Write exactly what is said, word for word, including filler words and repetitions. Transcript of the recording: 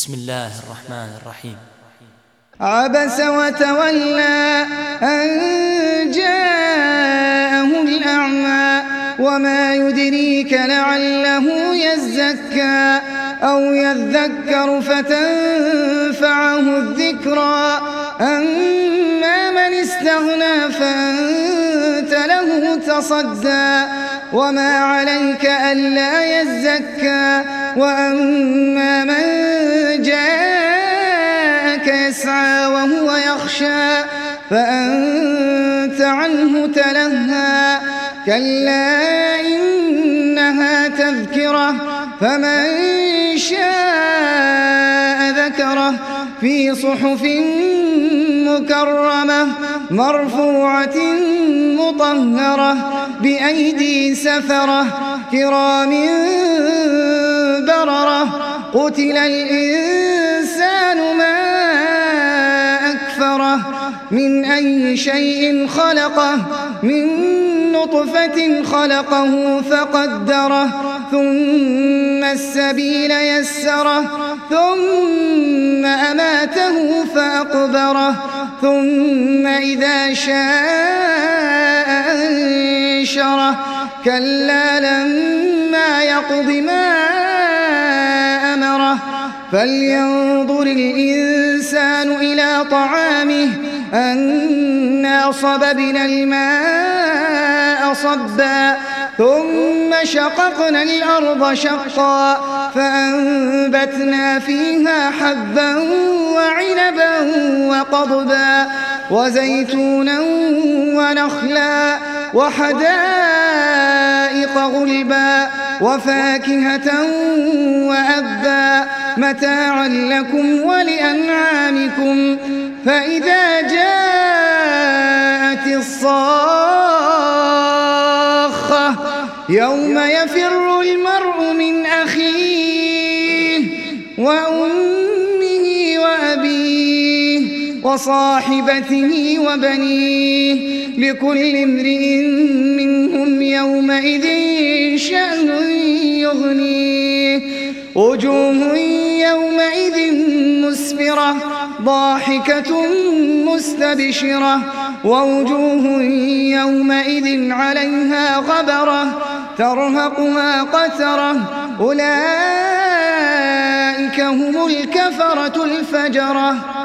بسم الله الرحمن الرحيم. عبس وتولى أن جاءه الأعمى وما يدريك لعله يزكى أو يذكر فتنفعه الذكرى أما من استغنى فأنت له تصدى وما عليك ألا يزكى وأما من جاءك يسعى وهو يخشى فأنت عنه تلهى كلا إنها تذكرة فمن شاء ذكره في صحف مكرمة مرفوعة مطهرة بأيدي سفرة كرام بررة قتل الإنسان ما أكفره من أي شيء خلقه من نطفة خلقه فقدره ثم السبيل يسره ثم أماته فأقبره ثم إذا شاء أنشره كلا لما يقض ما أمره فلينظر الإنسان إلى طعامه أنا صببنا الماء صبا ثم شققنا الأرض شقا فأنبتنا فيها حبا وعنبا وقضبا وزيتونا ونخلا وحدائق غلبا وفاكهة وأبا متاعا لكم ولأنعامكم فإذا جاءت الصاخة يوم يفر المرء من أخيه وأمه وأبيه وصاحبته وبنيه لكل امرئ منهم يومئذ شأن يغنيه وجوه يومئذ مسفرة ضاحكة مستبشرة ووجوه يومئذ عليها غبرة ترهقها قترة أولئك هم الكفرة الفجرة.